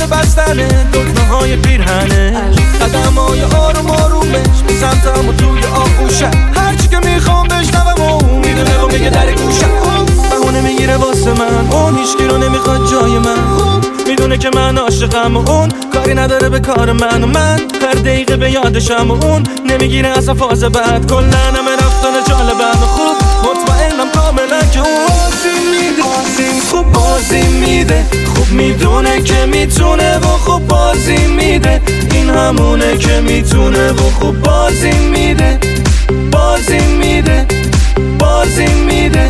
بستنه دکمه های پیرهنه قدمای آروم آرومش میسمتم و توی آغوشم هرچی که میخوام بشنوم و میدونه و میگه در گوشم بهونه میگیره واسه من اون هیچکی رو نمیخواد جای من میدونه که من عاشقم و اون کاری نداره به کار من و من هر دقیقه به یادشم و اون نمیگیره اصلا فاز بعد کلن همه رفتن جالبم و خوب مطمئنم کاملا که اون خوب بازی میده خوب میدونه که میتونه و خوب بازی میده این همونه که میتونه و خوب بازی میده بازی میده بازی میده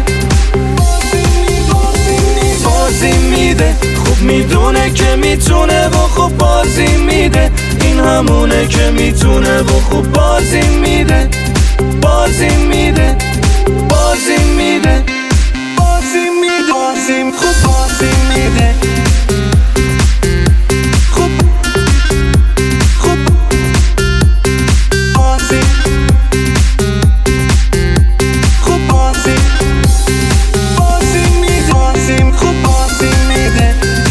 بازی میده خوب میدونه که میتونه و خوب بازی میده این همونه که میتونه و خوب بازی میده بازی میده بازی میده بازی میده خوب بازی میده خوب خوب بازی خوب بازی بازی میده خوب بازی میده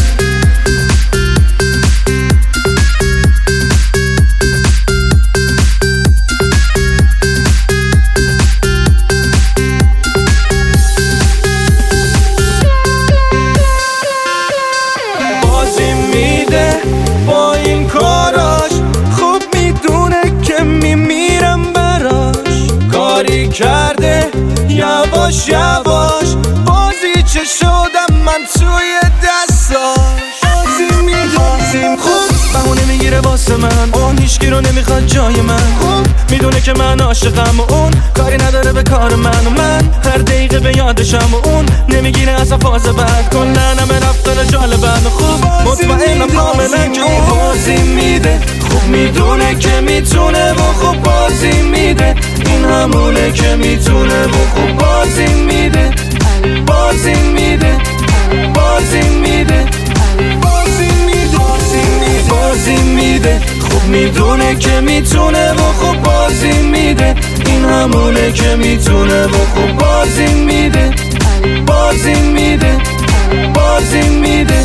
با این کاراش خوب میدونه که میمیرم براش کاری کرده یواش یواش بازی چه شدم من توی دستاش بازی میدازیم خوب بهونه میگیره واسه من اون هیچکی رو نمیخواد جای من خوب میدونه که من عاشقم و اون کاری نداره به کار من و من هر دقیقه به یادشم و اون نمیگیره اصلا فاز بعد کلن همه رفتن جالبم و خوب مطمئنم کاملا که اون بازی میده خوب میدونه که میتونه و خوب بازی میده این همونه که میتونه و خوب بازی میده بازی میده بازی میده بازی میده بازی میده خوب میدونه که میتونه و خوب بازی میده این همونه که میتونه و خوب بازی میده بازی میده بازی میده